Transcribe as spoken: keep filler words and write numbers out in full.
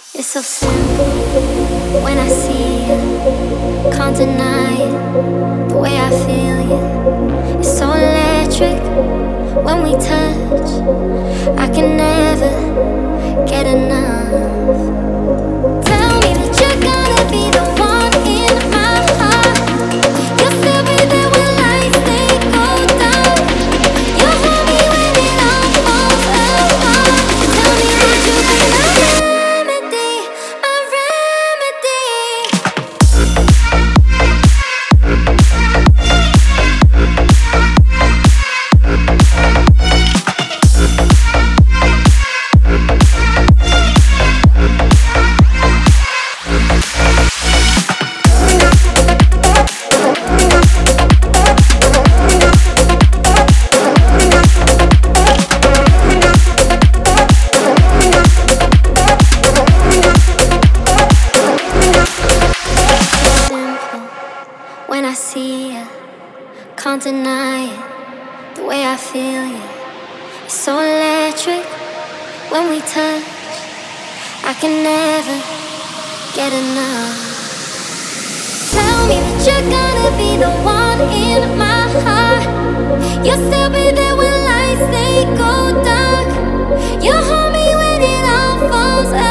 It's so simple when I see you. Can't deny it, the way I feel you. It's so electric when we touch. I can never get enough. Tell me that you're gonna be the one in my heart. You'll still be there when lights they go down. You'll hold me when it all falls apart. Tell me that you'll be the remedy, my remedy. When I see you, can't deny it, the way I feel you. It's so electric when we touch. I can never get enough. Tell me that you're gonna be the one in my heart. You'll still be there when lights they go dark. You'll hold me when it all falls apart.